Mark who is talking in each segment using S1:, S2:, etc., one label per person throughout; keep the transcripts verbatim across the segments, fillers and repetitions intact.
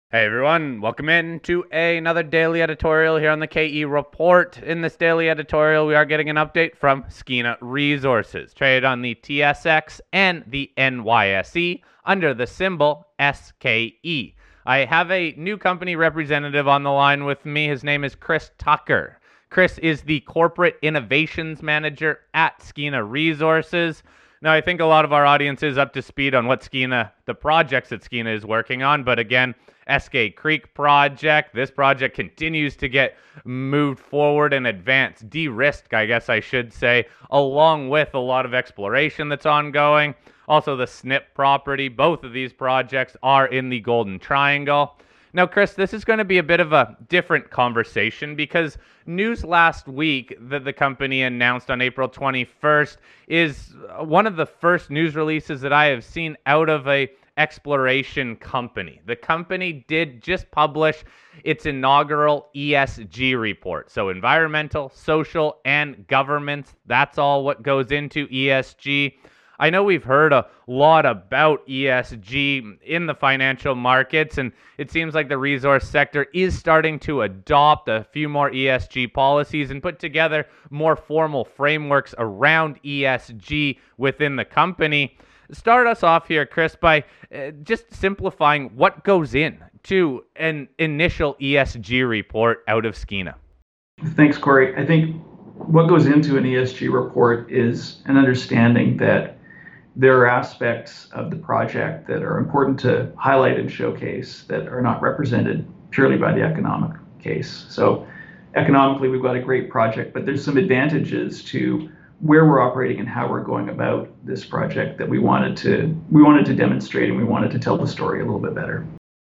S1: Hey everyone, welcome in to another daily editorial here on the K E Report. In this daily editorial, we are getting an update from Skeena Resources, traded on the T S X and the N Y S E under the symbol S K E. I have a new company representative on the line with me. His name is Chris Tucker. Chris is the Corporate Innovations Manager at Skeena Resources. Now, I think a lot of our audience is up to speed on what Skeena, the projects that Skeena is working on, but again, Eskay Creek project. This project continues to get moved forward and advanced, de-risked, I guess I should say, along with a lot of exploration that's ongoing. Also, the S N P property. Both of these projects are in the Golden Triangle. Now, Chris, this is going to be a bit of a different conversation because news last week that the company announced on April twenty-first is one of the first news releases that I have seen out of a exploration company. The company did just publish its inaugural E S G report. So environmental, social, and governance, that's all what goes into E S G. I know we've heard a lot about E S G in the financial markets, and it seems like the resource sector is starting to adopt a few more E S G policies and put together more formal frameworks around E S G within the company. Start us off here, Chris, by uh, just simplifying what goes in to an initial E S G report out of Skeena.
S2: Thanks, Corey. I think what goes into an E S G report is an understanding that there are aspects of the project that are important to highlight and showcase that are not represented purely by the economic case. So economically, we've got a great project, but there's some advantages to where we're operating and how we're going about this project that we wanted to we wanted to demonstrate, and we wanted to tell the story a little bit better.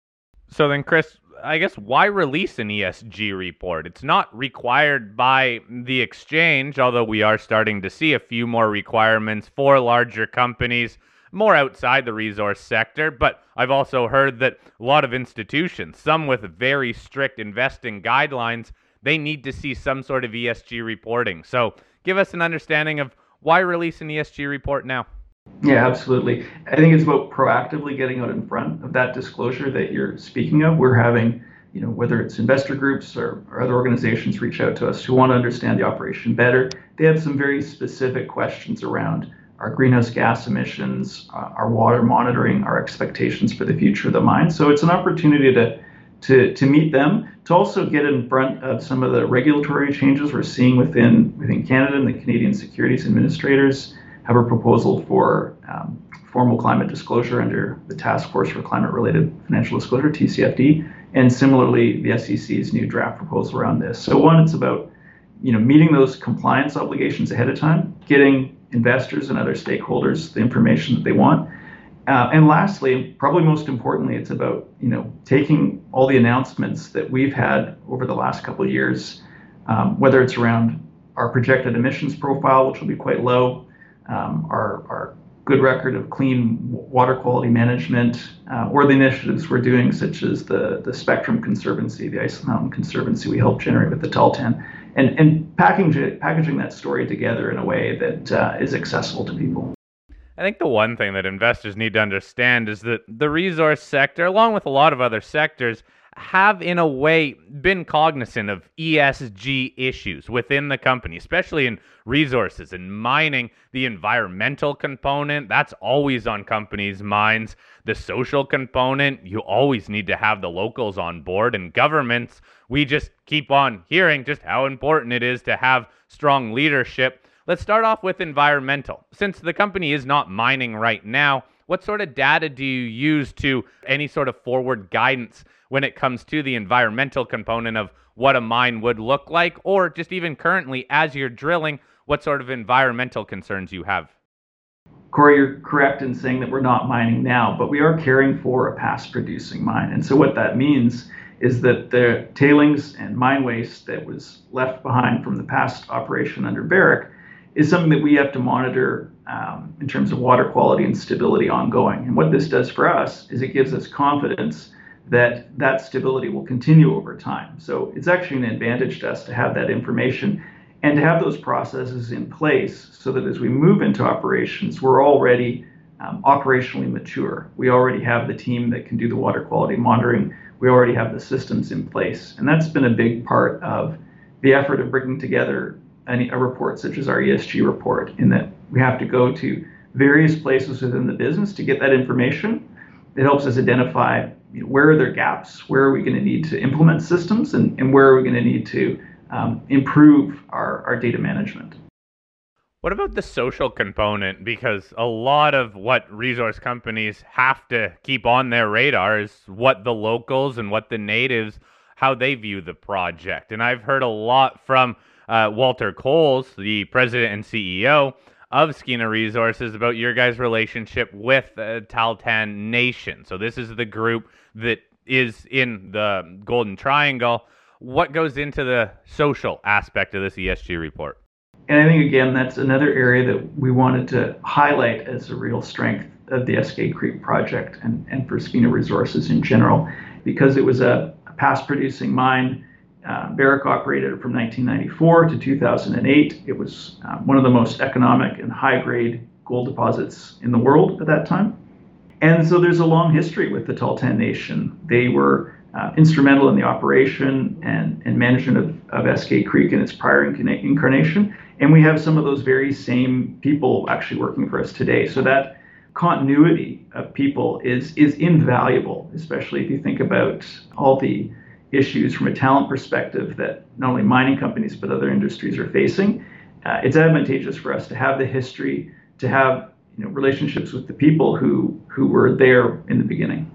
S1: So then, Chris, I guess why release an E S G report? It's not required by the exchange, although we are starting to see a few more requirements for larger companies, more outside the resource sector. But I've also heard that a lot of institutions, some with very strict investing guidelines, they need to see some sort of E S G reporting. So give us an understanding of why release an E S G report now.
S2: Yeah, absolutely. I think it's about proactively getting out in front of that disclosure that you're speaking of. We're having, you know, whether it's investor groups or, or other organizations reach out to us who want to understand the operation better. They have some very specific questions around our greenhouse gas emissions, uh, our water monitoring, our expectations for the future of the mine. So it's an opportunity to to to meet them, to also get in front of some of the regulatory changes we're seeing within within Canada. And the Canadian Securities Administrators have a proposal for um, formal climate disclosure under the Task Force for Climate-Related Financial Disclosure, T C F D, and similarly the S E C's new draft proposal around this. So one, it's about, you know, meeting those compliance obligations ahead of time, getting investors and other stakeholders the information that they want. Uh, and lastly, probably most importantly, it's about, you know, taking all the announcements that we've had over the last couple of years, um, whether it's around our projected emissions profile, which will be quite low, um, our, our good record of clean water quality management, uh, or the initiatives we're doing, such as the, the Spectrum Conservancy, the Ice Mountain Conservancy we helped generate with the Tahltan, and, and packaging, packaging that story together in a way that uh, is accessible to people.
S1: I think the one thing that investors need to understand is that the resource sector, along with a lot of other sectors, have in a way been cognizant of E S G issues within the company, especially in resources and mining. The environmental component, that's always on companies' minds. The social component, you always need to have the locals on board. And governments, we just keep on hearing just how important it is to have strong leadership. Let's start off with environmental. Since the company is not mining right now, what sort of data do you use to any sort of forward guidance when it comes to the environmental component of what a mine would look like, or just even currently as you're drilling, what sort of environmental concerns you have?
S2: Corey, you're correct in saying that we're not mining now, but we are caring for a past producing mine. And so what that means is that the tailings and mine waste that was left behind from the past operation under Barrick is something that we have to monitor um, in terms of water quality and stability ongoing. And what this does for us is it gives us confidence that that stability will continue over time. So it's actually an advantage to us to have that information and to have those processes in place so that as we move into operations, we're already um, operationally mature. We already have the team that can do the water quality monitoring. we already have the systems in place. And that's been a big part of the effort of bringing together a, a report such as our E S G report, in that we have to go to various places within the business to get that information. It helps us identify, you know, where are there gaps, where are we going to need to implement systems, and, and where are we going to need to um, improve our, our data management.
S1: What about the social component? Because a lot of what resource companies have to keep on their radar is what the locals and what the natives, how they view the project. And I've heard a lot from uh, Walter Coles, the president and C E O of Skeena Resources, about your guys' relationship with the Tahltan Nation. So this is the group that is in the Golden Triangle. What goes into the social aspect of this E S G report?
S2: And I think, again, that's another area that we wanted to highlight as a real strength of the Eskay Creek project and, and for Skeena Resources in general, because it was a past producing mine. Uh, Barrick operated it from nineteen ninety-four to two thousand eight. It was uh, one of the most economic and high-grade gold deposits in the world at that time. And so there's a long history with the Tahltan Nation. They were uh, instrumental in the operation and, and management of, of Eskay Creek in its prior incarnation. And we have some of those very same people actually working for us today. So that continuity of people is, is invaluable, especially if you think about all the issues from a talent perspective that not only mining companies but other industries are facing. Uh, it's advantageous for us to have the history, to have, you know, relationships with the people who who were there in the beginning.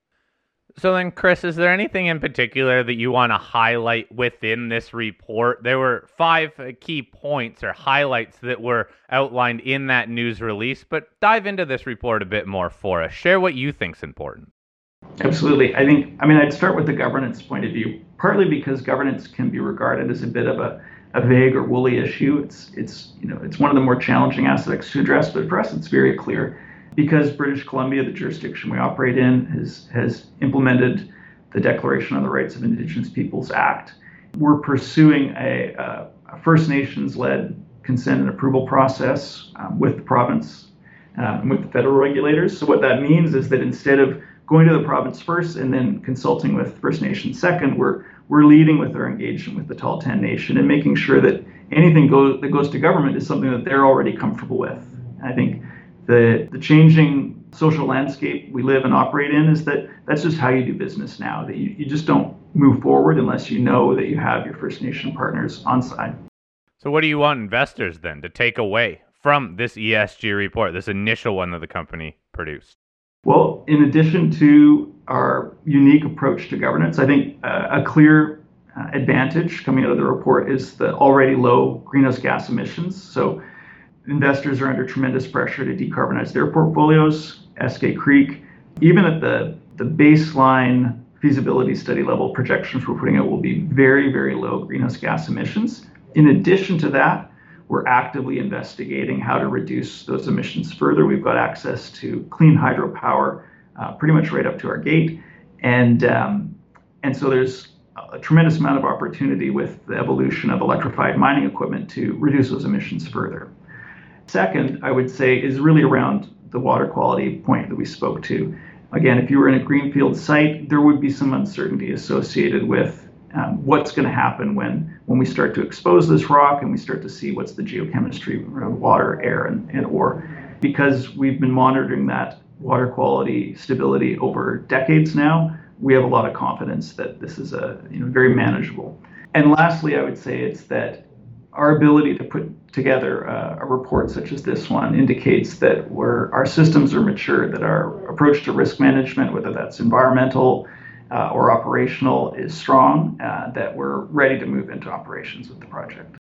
S1: So then, Chris, is there anything in particular that you want to highlight within this report? There were five key points or highlights that were outlined in that news release, but dive into this report a bit more for us. Share what you think's important.
S2: Absolutely. I think, I mean, I'd start with the governance point of view, partly because governance can be regarded as a bit of a, a vague or woolly issue. It's, it's, you know, it's one of the more challenging aspects to address, but for us, it's very clear. Because British Columbia, the jurisdiction we operate in, has, has implemented the Declaration on the Rights of Indigenous Peoples Act. We're pursuing a, a, a First Nations-led consent and approval process um, with the province um, and with the federal regulators. So what that means is that instead of going to the province first and then consulting with First Nations second, we're we're leading with our engagement with the Tahltan Nation and making sure that anything go, that goes to government is something that they're already comfortable with. And I think The, the changing social landscape we live and operate in is that that's just how you do business now, that you, you just don't move forward unless you know that you have your First Nation partners on side.
S1: So what do you want investors then to take away from this E S G report, this initial one that the company produced?
S2: Well, in addition to our unique approach to governance, I think uh, a clear uh, advantage coming out of the report is the already low greenhouse gas emissions. So investors are under tremendous pressure to decarbonize their portfolios. Eskay Creek, even at the, the baseline feasibility study level, projections we're putting out will be very, very low greenhouse gas emissions. In addition to that, we're actively investigating how to reduce those emissions further. We've got access to clean hydropower uh, pretty much right up to our gate. And, um, and so there's a tremendous amount of opportunity with the evolution of electrified mining equipment to reduce those emissions further. Second, I would say, is really around the water quality point that we spoke to. Again, if you were in a greenfield site, there would be some uncertainty associated with um, what's going to happen when, when we start to expose this rock and we start to see what's the geochemistry around water, air, and, and ore. Because we've been monitoring that water quality stability over decades now, we have a lot of confidence that this is a you know very manageable. And lastly, I would say it's that our ability to put together a, a report such as this one indicates that we're, our systems are mature, that our approach to risk management, whether that's environmental uh, or operational, is strong, uh, that we're ready to move into operations with the project.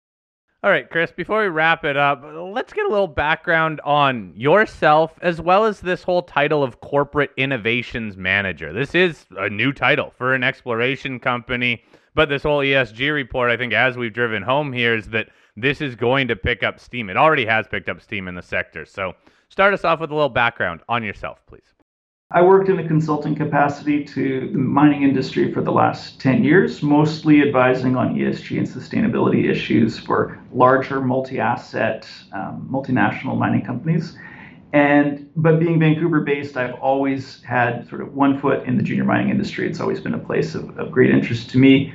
S1: All right, Chris, before we wrap it up, let's get a little background on yourself as well as this whole title of Corporate Innovations Manager. This is a new title for an exploration company. But this whole E S G report, I think, as we've driven home here, is that this is going to pick up steam. It already has picked up steam in the sector. So start us off with a little background on yourself, please.
S2: I worked in a consulting capacity to the mining industry for the last ten years, mostly advising on E S G and sustainability issues for larger multi-asset, um, multinational mining companies. And but being Vancouver based, I've always had sort of one foot in the junior mining industry. It's always been a place of, of great interest to me,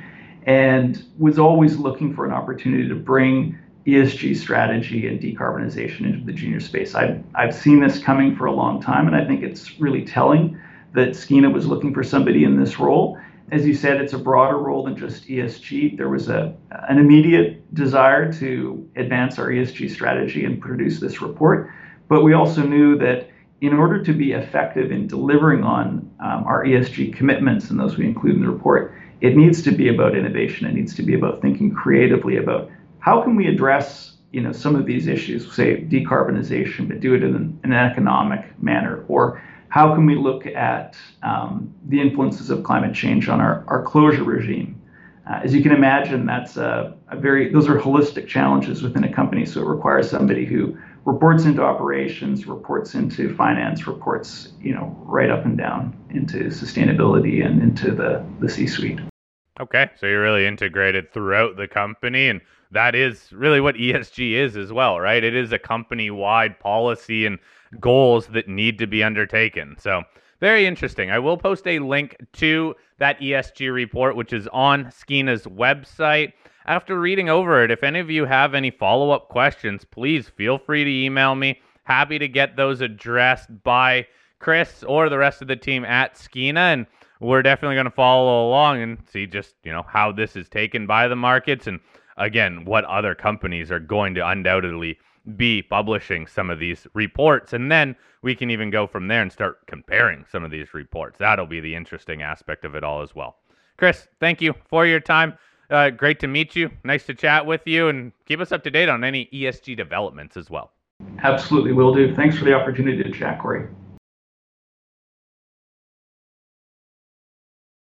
S2: and was always looking for an opportunity to bring E S G strategy and decarbonization into the junior space. I've, I've seen this coming for a long time, and I think it's really telling that Skeena was looking for somebody in this role. As you said, it's a broader role than just E S G. There was a, an immediate desire to advance our E S G strategy and produce this report, but we also knew that in order to be effective in delivering on um, our E S G commitments, and those we include in the report, it needs to be about innovation. It needs to be about thinking creatively about how can we address, you know, some of these issues, say decarbonization, but do it in an, in an economic manner, or how can we look at um, the influences of climate change on our, our closure regime? Uh, as you can imagine, that's a, a very those are holistic challenges within a company. So it requires somebody who reports into operations, reports into finance, reports, you know, right up and down into sustainability and into the, the C-suite.
S1: Okay, so you're really integrated throughout the company, and that is really what E S G is as well, right? It is a company-wide policy and goals that need to be undertaken. So very interesting. I will post a link to that E S G report, which is on Skeena's website. After reading over it, if any of you have any follow-up questions, please feel free to email me. Happy to get those addressed by Chris or the rest of the team at Skeena, and we're definitely going to follow along and see just, you know, how this is taken by the markets, and again, what other companies are going to undoubtedly be publishing some of these reports. And then we can even go from there and start comparing some of these reports. That'll be the interesting aspect of it all as well. Chris, thank you for your time. Uh, great to meet you. Nice to chat with you, and keep us up to date on any E S G developments as well.
S2: Absolutely will do. Thanks for the opportunity to chat, Corey.